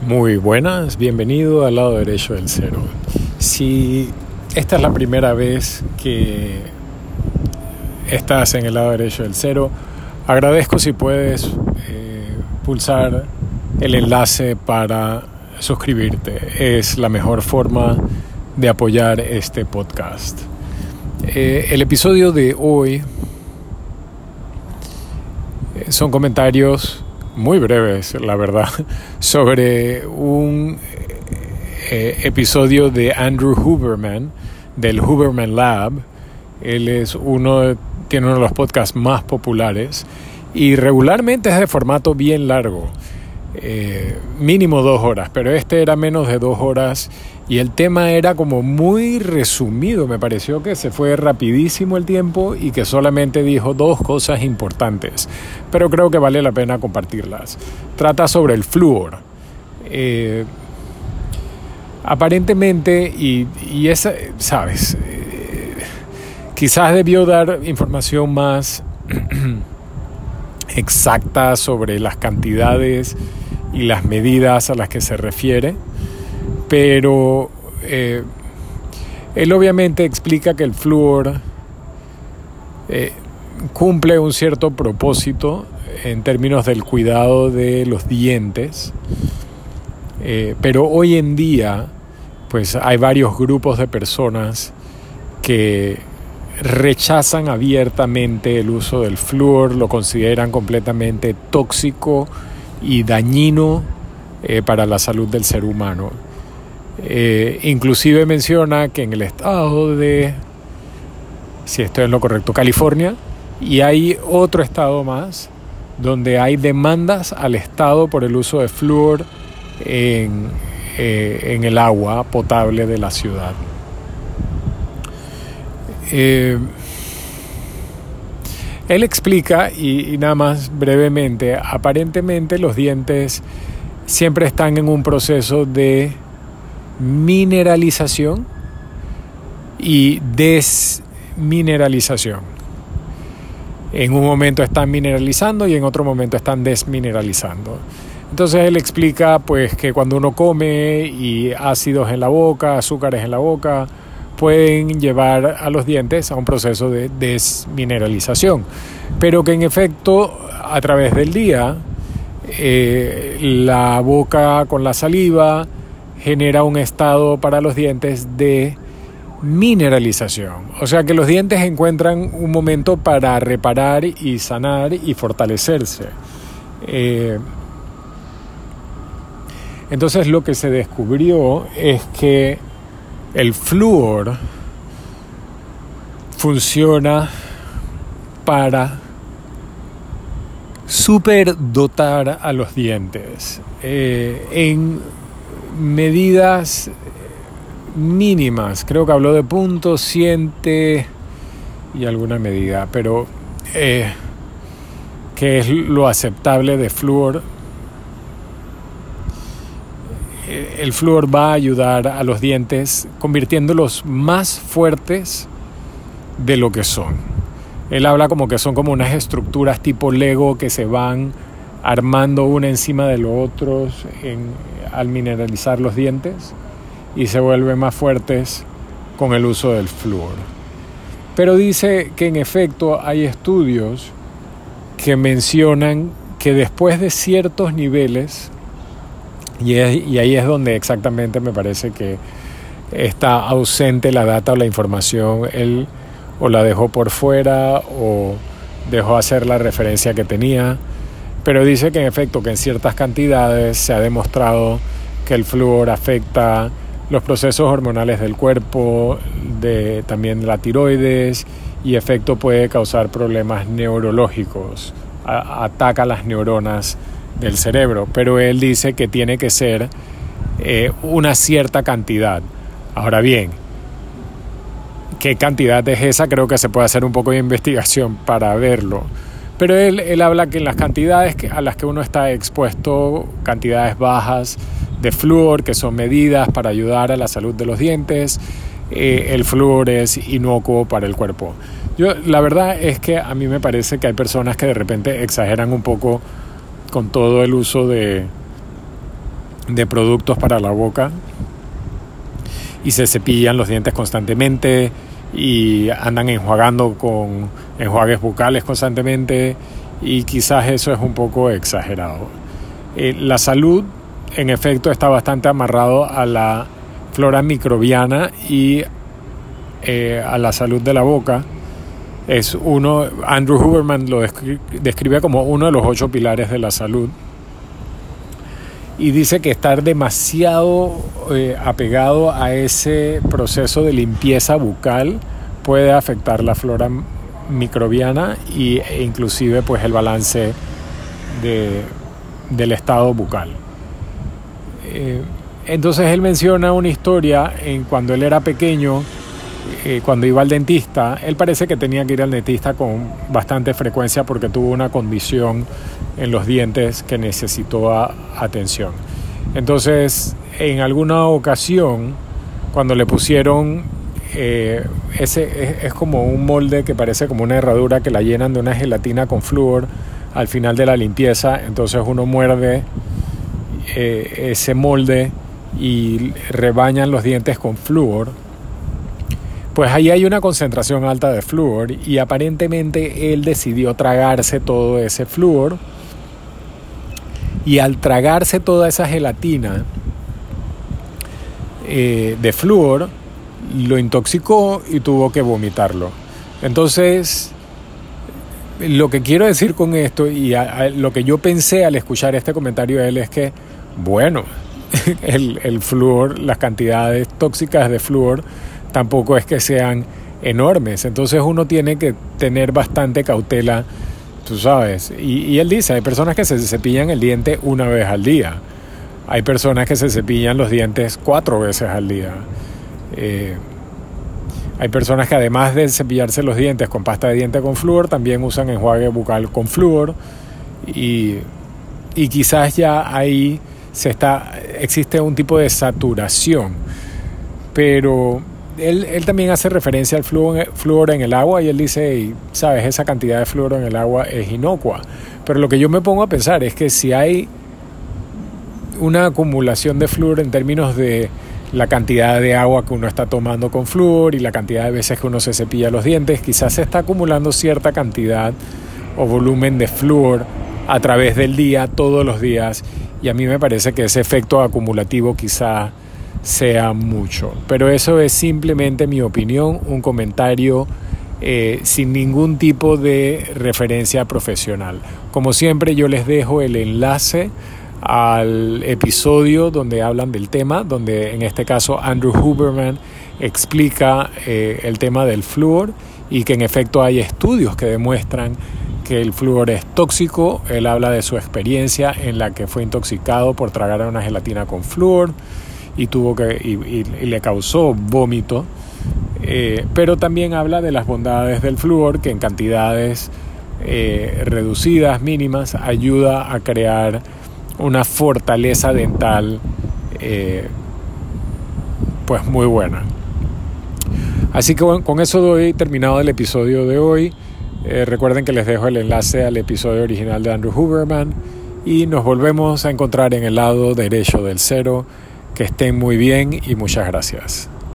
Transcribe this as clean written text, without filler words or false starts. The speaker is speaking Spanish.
Muy buenas, bienvenido al lado derecho del cero. Si esta es la primera vez que estás en el lado derecho del cero, agradezco si puedes pulsar el enlace para suscribirte. Es la mejor forma de apoyar este podcast. El episodio de hoy son comentarios muy breves, la verdad, sobre un episodio de Andrew Huberman, del Huberman Lab. Él tiene uno de los podcasts más populares y regularmente es de formato bien largo, mínimo 2 horas, pero este era menos de 2 horas y el tema era como muy resumido. Me pareció que se fue rapidísimo el tiempo y que solamente dijo 2 cosas importantes, pero creo que vale la pena compartirlas. Trata sobre el flúor. Aparentemente, y esa, ¿sabes? Quizás debió dar información más exacta sobre las cantidades y las medidas a las que se refiere, pero él obviamente explica que el flúor cumple un cierto propósito en términos del cuidado de los dientes, pero hoy en día pues hay varios grupos de personas que rechazan abiertamente el uso del flúor, lo consideran completamente tóxico y dañino para la salud del ser humano. Inclusive menciona que en el estado de, si esto es lo correcto, California, y hay otro estado más donde hay demandas al estado por el uso de flúor en el agua potable de la ciudad. Él explica, y nada más brevemente, aparentemente los dientes siempre están en un proceso de mineralización y desmineralización. En un momento están mineralizando y en otro momento están desmineralizando. Entonces él explica pues que cuando uno come y ácidos en la boca, azúcares en la boca, pueden llevar a los dientes a un proceso de desmineralización, pero que en efecto a través del día la boca con la saliva genera un estado para los dientes de mineralización, o sea que los dientes encuentran un momento para reparar y sanar y fortalecerse. Entonces lo que se descubrió es que el flúor funciona para superdotar a los dientes en medidas mínimas. Creo que habló de 0.100 y alguna medida, pero que es lo aceptable de flúor. El flúor va a ayudar a los dientes convirtiéndolos más fuertes de lo que son. Él habla como que son como unas estructuras tipo Lego que se van armando una encima de los otros al mineralizar los dientes y se vuelven más fuertes con el uso del flúor. Pero dice que en efecto hay estudios que mencionan que después de ciertos niveles, y ahí es donde exactamente me parece que está ausente la data o la información. Él o la dejó por fuera o dejó hacer la referencia que tenía, pero dice que en efecto que en ciertas cantidades se ha demostrado que el flúor afecta los procesos hormonales del cuerpo, también de la tiroides, y efecto puede causar problemas neurológicos, ataca las neuronas del cerebro, pero él dice que tiene que ser una cierta cantidad. Ahora bien, ¿qué cantidad es esa? Creo que se puede hacer un poco de investigación para verlo, pero él habla que en las cantidades a las que uno está expuesto, cantidades bajas de flúor, que son medidas para ayudar a la salud de los dientes, el flúor es inocuo para el cuerpo. La verdad es que a mí me parece que hay personas que de repente exageran un poco con todo el uso de de productos para la boca y se cepillan los dientes constantemente y andan enjuagando con enjuagues bucales constantemente, y quizás eso es un poco exagerado. La salud, en efecto, está bastante amarrado a la flora microbiana y a la salud de la boca. Andrew Huberman lo describe como uno de los 8 pilares de la salud, y dice que estar demasiado apegado a ese proceso de limpieza bucal puede afectar la flora microbiana e inclusive pues el balance del estado bucal. Entonces él menciona una historia cuando él era pequeño. Cuando iba al dentista, él parece que tenía que ir al dentista con bastante frecuencia porque tuvo una condición en los dientes que necesitó atención. Entonces, en alguna ocasión, cuando le pusieron es como un molde que parece como una herradura que la llenan de una gelatina con flúor al final de la limpieza, entonces uno muerde ese molde y rebañan los dientes con flúor. Pues ahí hay una concentración alta de flúor y aparentemente él decidió tragarse todo ese flúor, y al tragarse toda esa gelatina de flúor lo intoxicó y tuvo que vomitarlo. Entonces, lo que quiero decir con esto y lo que yo pensé al escuchar este comentario de él es que, bueno, el flúor, las cantidades tóxicas de flúor tampoco es que sean enormes, entonces uno tiene que tener bastante cautela, tú sabes. Y él dice, hay personas que se cepillan el diente una vez al día, hay personas que se cepillan los dientes 4 veces al día, hay personas que además de cepillarse los dientes con pasta de diente con flúor, también usan enjuague bucal con flúor, y quizás ya ahí existe un tipo de saturación, pero él también hace referencia al flúor en el agua, y él dice, sabes, esa cantidad de flúor en el agua es inocua. Pero lo que yo me pongo a pensar es que si hay una acumulación de flúor en términos de la cantidad de agua que uno está tomando con flúor y la cantidad de veces que uno se cepilla los dientes, quizás se está acumulando cierta cantidad o volumen de flúor a través del día, todos los días, y a mí me parece que ese efecto acumulativo quizá sea mucho, pero eso es simplemente mi opinión, un comentario sin ningún tipo de referencia profesional. Como siempre, yo les dejo el enlace al episodio donde hablan del tema, donde en este caso Andrew Huberman explica el tema del flúor, y que en efecto hay estudios que demuestran que el flúor es tóxico. Él habla de su experiencia en la que fue intoxicado por tragar una gelatina con flúor y le causó vómito, pero también habla de las bondades del flúor, que en cantidades reducidas, mínimas, ayuda a crear una fortaleza dental pues muy buena. Así que bueno, con eso doy terminado el episodio de hoy. Recuerden que les dejo el enlace al episodio original de Andrew Huberman, y nos volvemos a encontrar en el lado derecho del cero. Que estén muy bien y muchas gracias.